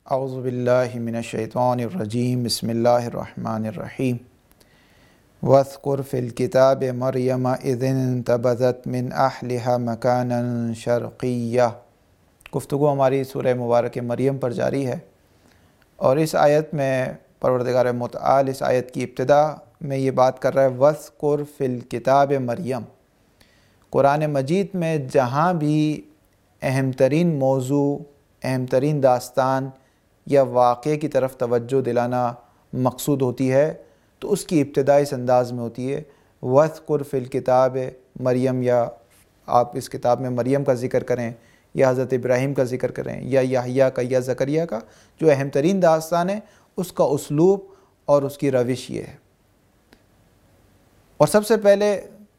اعوذ باللہ من الشیطان الرجیم بسم اللہ الرحمن الرحیم واذکر فی الکتاب مریم اذ انتبذت من اہلہا مکانا شرقیہ۔ گفتگو ہماری سورہ مبارک مریم پر جاری ہے، اور اس آیت میں پروردگار متعال اس آیت کی ابتدا میں یہ بات کر رہا ہے واذکر فی الکتاب مریم۔ قرآن مجید میں جہاں بھی اہم ترین موضوع، اہم ترین داستان یا واقعے کی طرف توجہ دلانا مقصود ہوتی ہے تو اس کی ابتدا اس انداز میں ہوتی ہے واذکر فی الکتاب مریم، یا آپ اس کتاب میں مریم کا ذکر کریں یا حضرت ابراہیم کا ذکر کریں یا یحییٰ کا یا زکریا کا، جو اہم ترین داستان ہے اس کا اسلوب اور اس کی روش یہ ہے۔ اور سب سے پہلے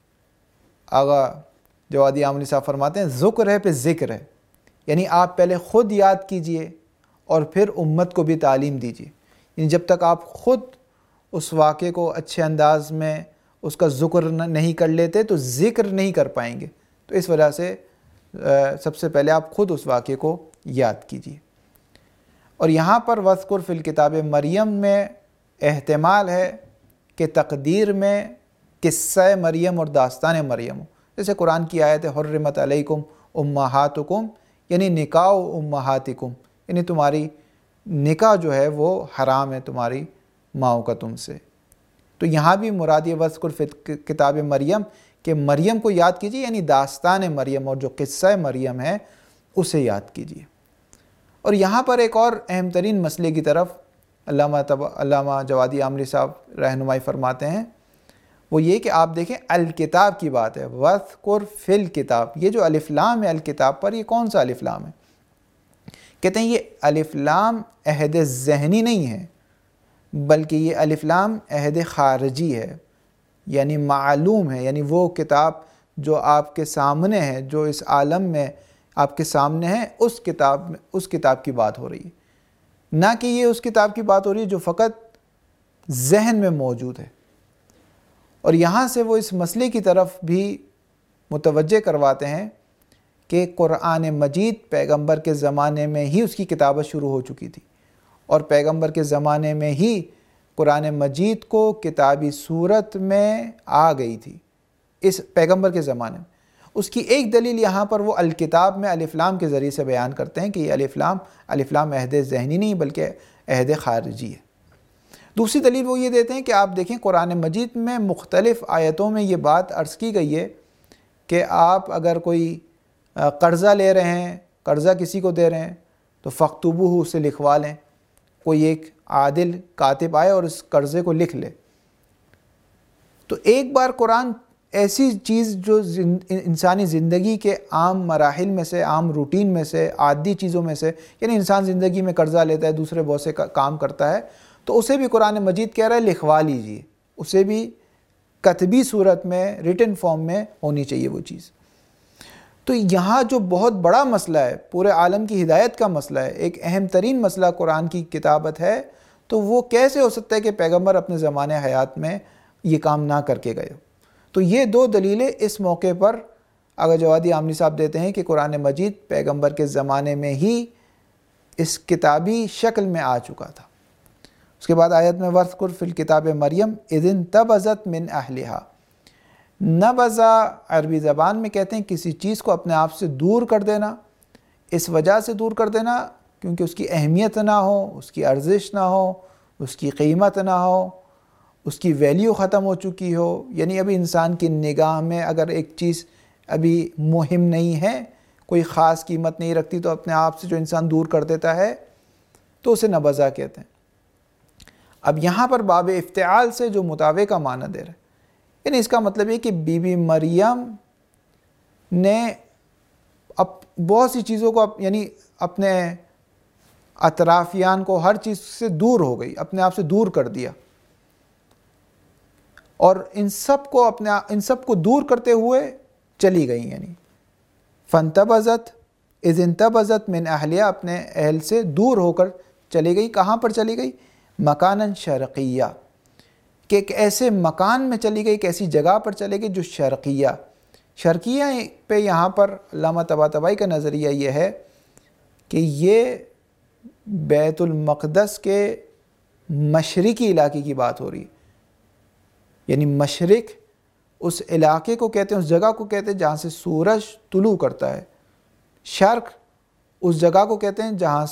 آغا جوادی عاملی صاحب فرماتے ہیں ذکر ہے پہ ذکر ہے، یعنی آپ پہلے خود یاد کیجئے اور پھر امت کو بھی تعلیم دیجئے۔ یعنی جب تک آپ خود اس واقعے کو اچھے انداز میں اس کا ذکر نہیں کر لیتے تو ذکر نہیں کر پائیں گے، تو اس وجہ سے سب سے پہلے آپ خود اس واقعے کو یاد کیجئے۔ اور یہاں پر واذکر فی الکتاب مریم میں احتمال ہے کہ تقدیر میں قصہ مریم اور داستان مریم ہو، جیسے قرآن کی آیت ہے حرمت علیکم امہاتکم، یعنی نکاح امہاتکم، یعنی تمہاری نکاح جو ہے وہ حرام ہے تمہاری ماؤں کا تم سے۔ تو یہاں بھی مراد یہ واذکر فی کتاب مریم کہ مریم کو یاد کیجیے، یعنی داستان مریم اور جو قصہ مریم ہے اسے یاد کیجیے۔ اور یہاں پر ایک اور اہم ترین مسئلے کی طرف علامہ جوادی عاملی صاحب رہنمائی فرماتے ہیں، وہ یہ کہ آپ دیکھیں الکتاب کی بات ہے، واذکر فی الکتاب، یہ جو الف لام ہے الکتاب پر، یہ کون سا الف لام ہے؟ کہتے ہیں یہ الف لام عہد ذہنی نہیں ہے، بلکہ یہ الف لام عہد خارجی ہے، یعنی معلوم ہے، یعنی وہ کتاب جو آپ کے سامنے ہے، جو اس عالم میں آپ کے سامنے ہے، اس کتاب کی بات ہو رہی ہے، نہ کہ یہ اس کتاب کی بات ہو رہی ہے جو فقط ذہن میں موجود ہے۔ اور یہاں سے وہ اس مسئلے کی طرف بھی متوجہ کرواتے ہیں کہ قرآن مجید پیغمبر کے زمانے میں ہی اس کی کتابت شروع ہو چکی تھی، اور پیغمبر کے زمانے میں ہی قرآن مجید کو کتابی صورت میں آ گئی تھی، اس پیغمبر کے زمانے میں۔ اس کی ایک دلیل یہاں پر وہ الکتاب میں الف لام کے ذریعے سے بیان کرتے ہیں کہ یہ الف لام عہد ذہنی نہیں بلکہ عہد خارجی ہے۔ دوسری دلیل وہ یہ دیتے ہیں کہ آپ دیکھیں قرآن مجید میں مختلف آیتوں میں یہ بات عرض کی گئی ہے کہ آپ اگر کوئی قرضہ لے رہے ہیں، قرضہ کسی کو دے رہے ہیں تو فاکتبوہ، اسے لکھوا لیں، کوئی ایک عادل کاتب آئے اور اس قرضے کو لکھ لے۔ تو ایک بار قرآن ایسی چیز جو انسانی زندگی کے عام مراحل میں سے، عام روٹین میں سے، عادی چیزوں میں سے، یعنی انسان زندگی میں قرضہ لیتا ہے، دوسرے بہت سے کام کرتا ہے، تو اسے بھی قرآن مجید کہہ رہا ہے لکھوا لیجئے، اسے بھی کتبی صورت میں، ریٹن فارم میں ہونی چاہیے وہ چیز۔ تو یہاں جو بہت بڑا مسئلہ ہے، پورے عالم کی ہدایت کا مسئلہ ہے، ایک اہم ترین مسئلہ قرآن کی کتابت ہے، تو وہ کیسے ہو سکتا ہے کہ پیغمبر اپنے زمانے حیات میں یہ کام نہ کر کے گئے ہو؟ تو یہ دو دلیلیں اس موقع پر آغا جوادی عاملی صاحب دیتے ہیں کہ قرآن مجید پیغمبر کے زمانے میں ہی اس کتابی شکل میں آ چکا تھا۔ اس کے بعد آیت میں واذکر فی الکتاب مریم اذ انتبذت من اہلہا۔ نبذا عربی زبان میں کہتے ہیں کسی چیز کو اپنے آپ سے دور کر دینا، اس وجہ سے دور کر دینا کیونکہ اس کی اہمیت نہ ہو، اس کی ارزش نہ ہو، اس کی قیمت نہ ہو، اس کی ویلیو ختم ہو چکی ہو۔ یعنی ابھی انسان کی نگاہ میں اگر ایک چیز ابھی مہم نہیں ہے، کوئی خاص قیمت نہیں رکھتی، تو اپنے آپ سے جو انسان دور کر دیتا ہے تو اسے نبذا کہتے ہیں۔ اب یہاں پر باب افتعال سے جو مطابع کا معنی دے رہے ہیں، یعنی اس کا مطلب یہ کہ بی بی مریم نے بہت سی چیزوں کو یعنی اپنے اطرافیان کو ہر چیز سے دور ہو گئی، اپنے آپ سے دور کر دیا، اور ان سب کو دور کرتے ہوئے چلی گئی، یعنی فانتبذت اذ انتبذت من اہلیہ، اپنے اہل سے دور ہو کر چلی گئی۔ کہاں پر چلی گئی؟ مکاناً شرقیہ، کہ ایک ایسے مکان میں چلی گئی، ایک ایسی جگہ پر چلے گئی جو شرقیہ پہ یہاں پر علامہ طباطبائی کا نظریہ یہ ہے کہ بیت المقدس کے مشرقی علاقے کی بات ہو رہی ہے. یعنی مشرق اس علاقے کو کہتے ہیں، اس جگہ کو کہتے ہیں جہاں سے سورج طلوع کرتا ہے. شرق اس جگہ کو کہتے ہیں جہاں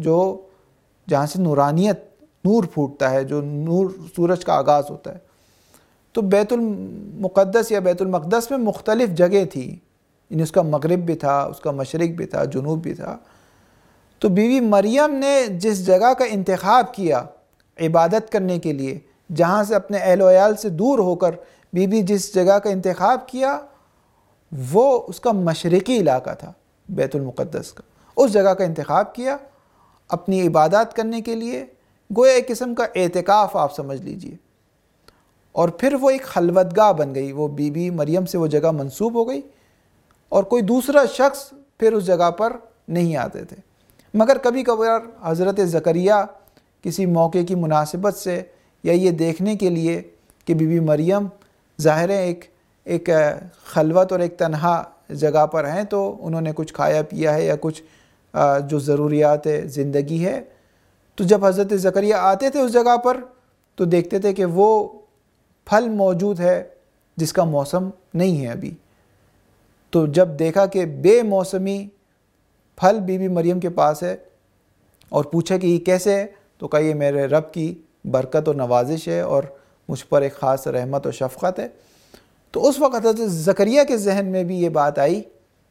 سے نورانیت، نور پھوٹتا ہے، جو نور سورج کا آغاز ہوتا ہے. تو بیت المقدس یا بیت المقدس میں مختلف جگہ تھی، یعنی اس کا مغرب بھی تھا، اس کا مشرق بھی تھا، جنوب بھی تھا. تو بیوی مریم نے جس جگہ کا انتخاب کیا عبادت کرنے کے لیے، جہاں سے اپنے اہل و عیال سے دور ہو کر بیوی جس جگہ کا انتخاب کیا، وہ اس کا مشرقی علاقہ تھا بیت المقدس کا. اس جگہ کا انتخاب کیا اپنی عبادات کرنے کے لیے، گویا ایک قسم کا اعتکاف آپ سمجھ لیجئے. اور پھر وہ ایک خلوتگاہ بن گئی، وہ بی بی مریم سے وہ جگہ منسوب ہو گئی، اور کوئی دوسرا شخص پھر اس جگہ پر نہیں آتے تھے. مگر کبھی کبھار حضرت زکریا کسی موقع کی مناسبت سے یا یہ دیکھنے کے لیے کہ بی بی مریم ظاہر ہے ایک خلوت اور ایک تنہا جگہ پر ہیں، تو انہوں نے کچھ کھایا پیا ہے یا کچھ جو ضروریات زندگی ہے، تو جب حضرت زکریا آتے تھے اس جگہ پر تو دیکھتے تھے کہ وہ پھل موجود ہے جس کا موسم نہیں ہے ابھی. تو جب دیکھا کہ بے موسمی پھل بی بی مریم کے پاس ہے اور پوچھا کہ یہ کیسے ہے، تو کہا یہ میرے رب کی برکت اور نوازش ہے اور مجھ پر ایک خاص رحمت و شفقت ہے. تو اس وقت حضرت زکریا کے ذہن میں بھی یہ بات آئی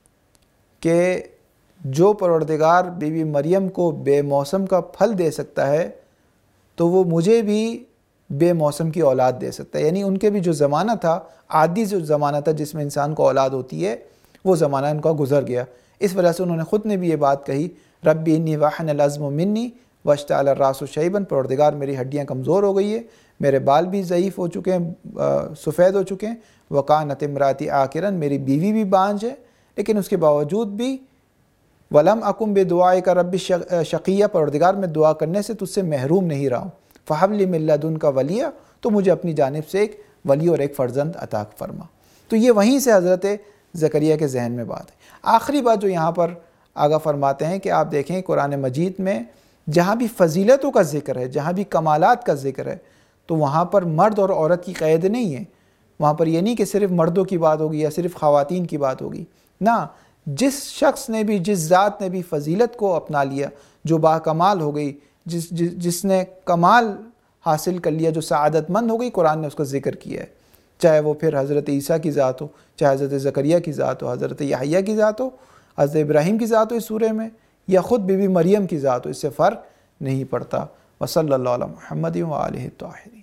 کہ جو پروردگار بی بی مریم کو بے موسم کا پھل دے سکتا ہے تو وہ مجھے بھی بے موسم کی اولاد دے سکتا ہے. یعنی ان کے بھی جو زمانہ تھا، عادی جو زمانہ تھا جس میں انسان کو اولاد ہوتی ہے، وہ زمانہ ان کا گزر گیا. اس وجہ سے انہوں نے خود نے بھی یہ بات کہی، ربی انی وحن العظم منی واشتعل الراس شیبا، پروردگار میری ہڈیاں کمزور ہو گئی ہے، میرے بال بھی ضعیف ہو چکے ہیں، سفید ہو چکے ہیں، وکانت امراتی عاقرا، میری بیوی بھی بانجھ ہے، لیکن اس کے باوجود بھی ولم اکم بدعائک رب شقیہ، پروردگار میں دعا کرنے سے تجھ سے محروم نہیں رہا ہوں، فہب لی من لدنک ولیہ، تو مجھے اپنی جانب سے ایک ولی اور ایک فرزند عطا فرما. تو یہ وہیں سے حضرت زکریا کے ذہن میں بات ہے. آخری بات جو یہاں پر آگاہ فرماتے ہیں کہ آپ دیکھیں قرآن مجید میں جہاں بھی فضیلتوں کا ذکر ہے، جہاں بھی کمالات کا ذکر ہے، تو وہاں پر مرد اور عورت کی قید نہیں ہے. وہاں پر یہ نہیں کہ صرف مردوں کی بات ہوگی یا صرف خواتین کی بات ہوگی. نہ، جس شخص نے بھی، جس ذات نے بھی فضیلت کو اپنا لیا، جو باکمال ہو گئی، جس نے کمال حاصل کر لیا، جو سعادت مند ہو گئی، قرآن نے اس کا ذکر کیا ہے. چاہے وہ پھر حضرت عیسیٰ کی ذات ہو، چاہے حضرت زکریا کی ذات ہو، حضرت یحییٰ کی ذات ہو، حضرت ابراہیم کی ذات ہو اس سورہ میں، یا خود بی بی مریم کی ذات ہو، اس سے فرق نہیں پڑتا. وصلی اللہ علی محمد و آلہ الطاہرین.